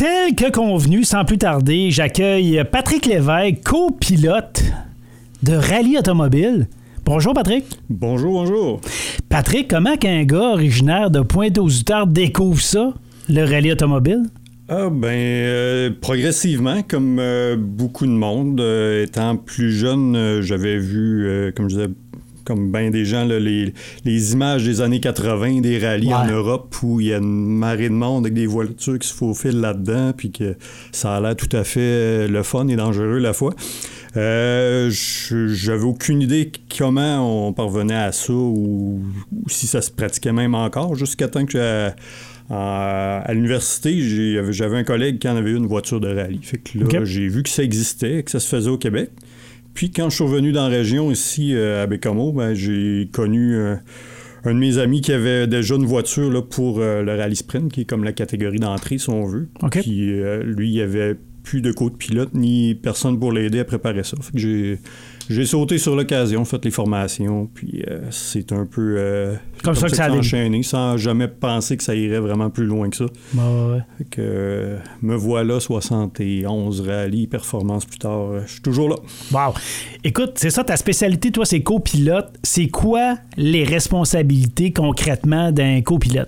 tel que convenu, sans plus tarder, j'accueille Patrick Lévesque, copilote de rallye automobile. Bonjour Patrick. Bonjour. Patrick, comment qu'un gars originaire de Pointe-aux-Outardes découvre ça, le rallye automobile? Progressivement, comme beaucoup de monde. Étant plus jeune, j'avais vu, comme je disais, comme bien des gens, là, les images des années 80 des rallyes en Europe où il y a une marée de monde avec des voitures qui se faufilent là-dedans, puis que ça a l'air tout à fait le fun et dangereux à la fois. J'avais aucune idée comment on parvenait à ça ou si ça se pratiquait même encore, jusqu'à temps que à l'université, j'avais un collègue qui en avait une voiture de rallye. Fait que là, j'ai vu que ça existait, que ça se faisait au Québec. Puis quand je suis revenu dans la région ici, à Bécomo, j'ai connu un de mes amis qui avait déjà une voiture là, pour le rallye sprint, qui est comme la catégorie d'entrée, si on veut. Puis lui, il y avait plus de co-pilote ni personne pour l'aider à préparer ça. Fait que j'ai sauté sur l'occasion, fait les formations, puis c'est un peu comme ça que ça a enchaîné, sans jamais penser que ça irait vraiment plus loin que ça. Fait que me voilà 71 rallyes, performance plus tard, je suis toujours là. Wow! Écoute, c'est ça ta spécialité, toi, c'est copilote. C'est quoi les responsabilités concrètement d'un copilote?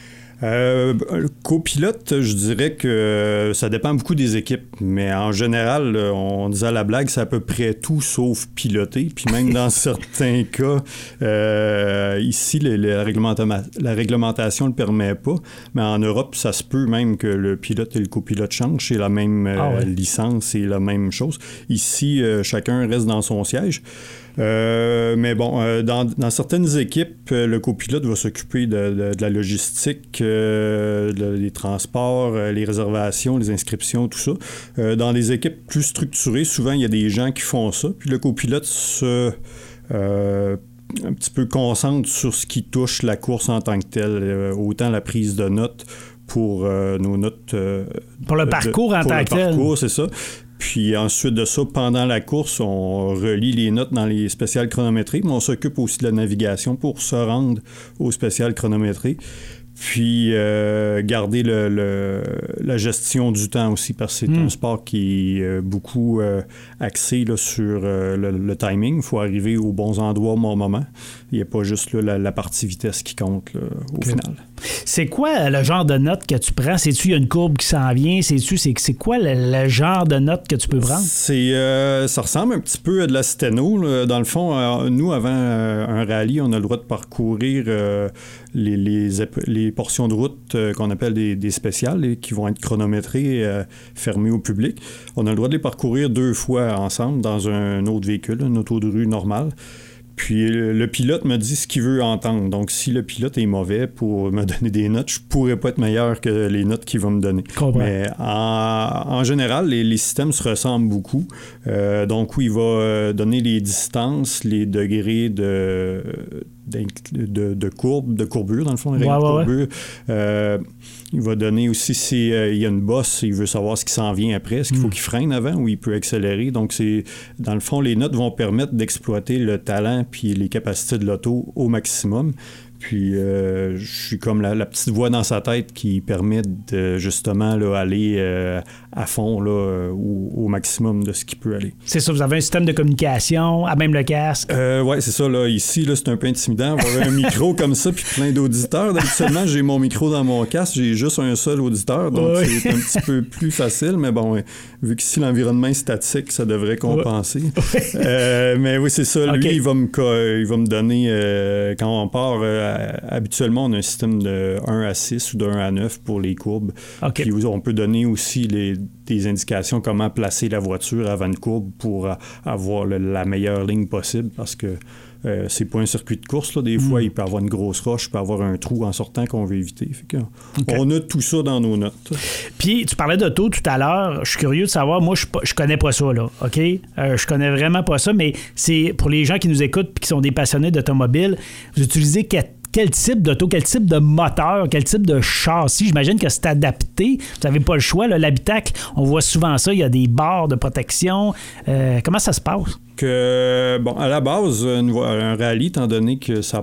Copilote, je dirais que ça dépend beaucoup des équipes, mais en général, on disait à la blague, c'est à peu près tout sauf piloter, puis même dans certains cas, ici, la réglementation ne le permet pas, mais en Europe, ça se peut même que le pilote et le copilote changent, c'est la même licence, c'est la même chose. Ici, chacun reste dans son siège. Mais bon, dans certaines équipes, le copilote va s'occuper de la logistique, des transports, les réservations, les inscriptions, tout ça. Dans des équipes plus structurées, souvent, il y a des gens qui font ça. Puis le copilote un petit peu concentre sur ce qui touche la course en tant que telle, autant la prise de notes pour nos notes... pour le parcours en tant que tel. Pour le parcours, c'est ça. Puis ensuite de ça, pendant la course, on relie les notes dans les spéciales chronométrées, mais on s'occupe aussi de la navigation pour se rendre aux spéciales chronométrées. Puis garder la gestion du temps aussi, parce que c'est un sport qui est beaucoup axé là, sur le timing. Il faut arriver aux bons endroits au bon moment. Il n'y a pas juste là, la partie vitesse qui compte là, au final. C'est quoi le genre de note que tu prends? C'est-tu il y a une courbe qui s'en vient? C'est quoi le genre de note que tu peux prendre? Ça ressemble un petit peu à de la sténo. Là. Dans le fond, nous, avant un rallye, on a le droit de parcourir les portions de route qu'on appelle des spéciales et qui vont être chronométrées, fermées au public. On a le droit de les parcourir 2 fois ensemble dans un autre véhicule, une auto de rue normale. Puis le pilote me dit ce qu'il veut entendre. Donc, si le pilote est mauvais pour me donner des notes, je pourrais pas être meilleur que les notes qu'il va me donner. Mais en général, les systèmes se ressemblent beaucoup. Donc, oui, il va donner les distances, les degrés de courbure, dans le fond, les courbure. Il va donner aussi s'il y a une bosse, il veut savoir ce qui s'en vient après, est-ce qu'il faut qu'il freine avant ou il peut accélérer. Donc, dans le fond, les notes vont permettre d'exploiter le talent puis les capacités de l'auto au maximum. Puis, je suis comme la petite voix dans sa tête qui permet de, justement, là, aller à fond là, au maximum de ce qui peut aller. C'est ça, vous avez un système de communication, à même le casque? Oui, c'est ça. Là, ici, là, c'est un peu intimidant. Vous avez un micro comme ça, puis plein d'auditeurs. Habituellement, j'ai mon micro dans mon casque, j'ai juste un seul auditeur, donc c'est un petit peu plus facile. Mais bon, vu qu'ici, l'environnement est statique, ça devrait compenser. Mais oui, c'est ça. Lui, il va me donner, quand on part... habituellement, on a un système de 1 à 6 ou de 1 à 9 pour les courbes. Puis on peut donner aussi des indications comment placer la voiture avant une courbe pour avoir la meilleure ligne possible parce que c'est pas un circuit de course. Là. Des fois, il peut y avoir une grosse roche, il peut y avoir un trou en sortant qu'on veut éviter. On a tout ça dans nos notes. Puis, tu parlais d'auto tout à l'heure. Je suis curieux de savoir. Moi, je connais pas ça, là. OK? Je connais vraiment pas ça, mais c'est pour les gens qui nous écoutent et qui sont des passionnés d'automobile, vous utilisez quel type d'auto, quel type de moteur, quel type de châssis? J'imagine que c'est adapté. Vous n'avez pas le choix. Là. L'habitacle, on voit souvent ça. Il y a des barres de protection. Comment ça se passe? À la base, un rallye, étant donné que ça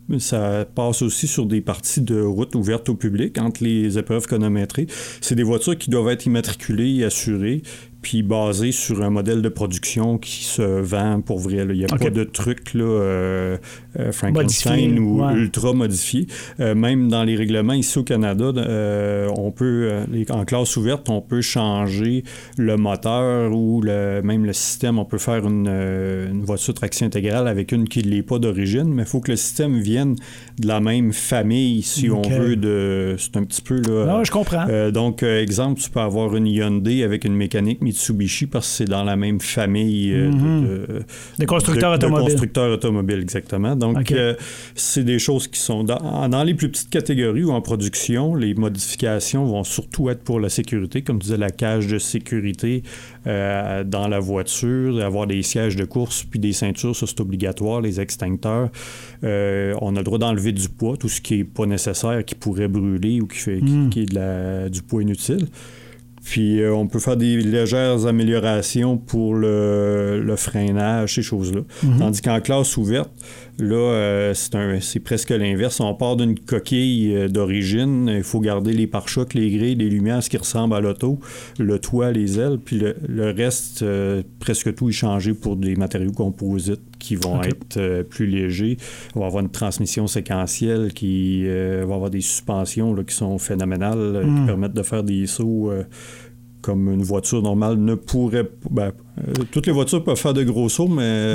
ça passe aussi sur des parties de route ouvertes au public entre les épreuves chronométrées. C'est des voitures qui doivent être immatriculées et assurées, puis basées sur un modèle de production qui se vend pour vrai. Là. Il n'y a pas de truc là, Frankenstein ou ultra modifié. Même dans les règlements ici au Canada, on peut, en classe ouverte, on peut changer le moteur ou même le système. On peut faire une voiture traction intégrale avec une qui ne l'est pas d'origine, mais il faut que le système vienne de la même famille, si on veut. C'est un petit peu... là. Non, je comprends. Donc, exemple, tu peux avoir une Hyundai avec une mécanique Mitsubishi parce que c'est dans la même famille de constructeurs automobiles. De constructeurs automobiles, exactement. Donc, c'est des choses qui sont dans les plus petites catégories ou en production. Les modifications vont surtout être pour la sécurité, comme tu disais, la cage de sécurité dans la voiture, avoir des sièges de course puis des ceintures, ça c'est obligatoire, les extincteurs. On a le droit d'enlever du poids, tout ce qui n'est pas nécessaire, qui pourrait brûler ou qui est du poids inutile. Puis on peut faire des légères améliorations pour le freinage, ces choses-là. Tandis qu'en classe ouverte, là, c'est presque l'inverse. On part d'une coquille d'origine. Il faut garder les pare-chocs, les grilles, les lumières, ce qui ressemble à l'auto, le toit, les ailes. Puis le reste, presque tout est changé pour des matériaux composites qui vont être plus légers. On va avoir une transmission séquentielle qui va avoir des suspensions là, qui sont phénoménales, qui permettent de faire des sauts comme une voiture normale ne pourrait... toutes les voitures peuvent faire de gros sauts, mais...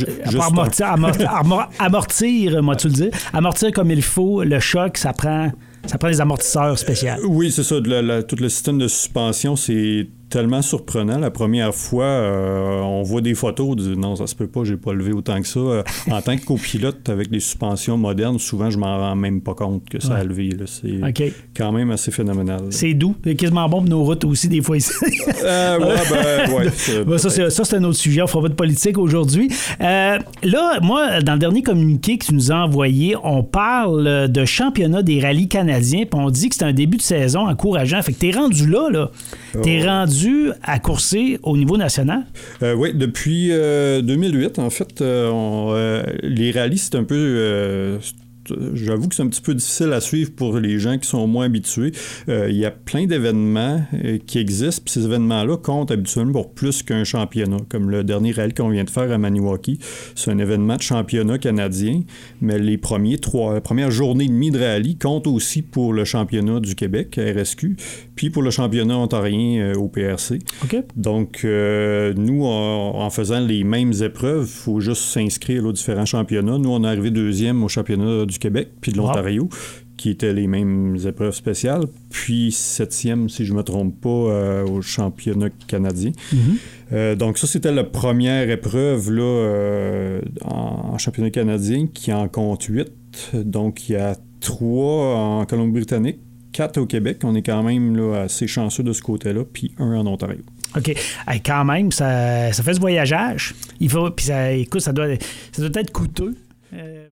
Amortir, moi tu le dis. Amortir comme il faut, le choc, ça prend des amortisseurs spéciaux. Oui, c'est ça. Tout le système de suspension, c'est tellement surprenant. La première fois, on voit des photos, non, ça se peut pas, j'ai pas levé autant que ça. En tant que copilote, avec des suspensions modernes, souvent, je m'en rends même pas compte que ça a levé. Là. C'est quand même assez phénoménal. C'est doux. C'est quasiment bon pour nos routes aussi, des fois, ici. Ça, c'est un autre sujet. On fera pas de politique aujourd'hui. Là, moi, dans le dernier communiqué que tu nous as envoyé, on parle de championnat des rallyes canadiens, puis on dit que c'est un début de saison encourageant. Fait que t'es rendu là. T'es rendu à courser au niveau national? Oui, depuis 2008, en fait, les rallyes, c'est un peu... J'avoue que c'est un petit peu difficile à suivre pour les gens qui sont moins habitués. Il y a plein d'événements qui existent, puis ces événements-là comptent habituellement pour plus qu'un championnat, comme le dernier rallye qu'on vient de faire à Maniwaki. C'est un événement de championnat canadien, mais les premières journées et demie de rallye comptent aussi pour le championnat du Québec, RSQ, puis pour le championnat ontarien au PRC. Donc, nous, en faisant les mêmes épreuves, il faut juste s'inscrire aux différents championnats. Nous, on est arrivé deuxième au championnat du Québec, puis de l'Ontario, qui étaient les mêmes épreuves spéciales, puis 7e, si je ne me trompe pas, au championnat canadien. Donc ça, c'était la première épreuve là, en championnat canadien qui en compte 8. Donc il y a 3 en Colombie-Britannique, 4 au Québec. On est quand même là, assez chanceux de ce côté-là, puis 1 en Ontario. OK. Hey, quand même, ça fait ce voyageage. Puis ça doit être coûteux.